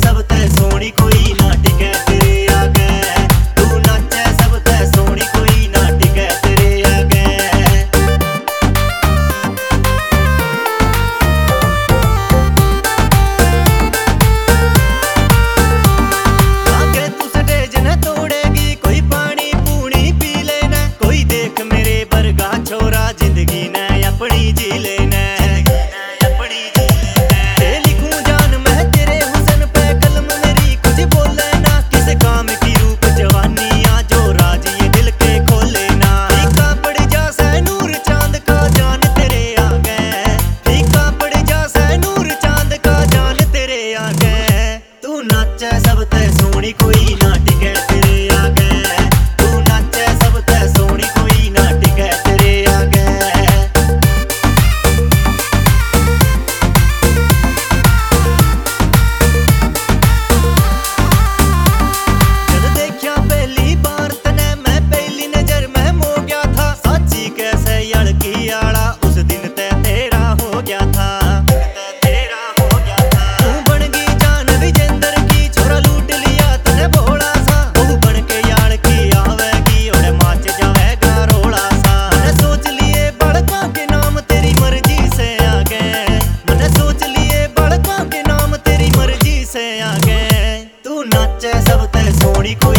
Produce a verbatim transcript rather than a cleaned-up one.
सब ते सोनी कोई ना टिके तेरे आगे। तू नाचे सब ते सोनी कोई ना टिके तेरे आगे। आगे तू स्टेज न तोड़ेगी, कोई पानी पूनी पी लेना, कोई देख मेरे बरगा छोरा जिंदगी ने अपनी जी लेना। तू नाचे सब ते सोनी कोई ना टिके तेरे आगे। तू नाचे सब ते सोनी कोई ना टिके तेरे आगे। जद देखा पहली बार तने मैं पहली नजर में मो गया था, साची कैसे लड़की आड़ा उस दिन ते तेरा हो गया था। तू नाचे सब ते सोनी।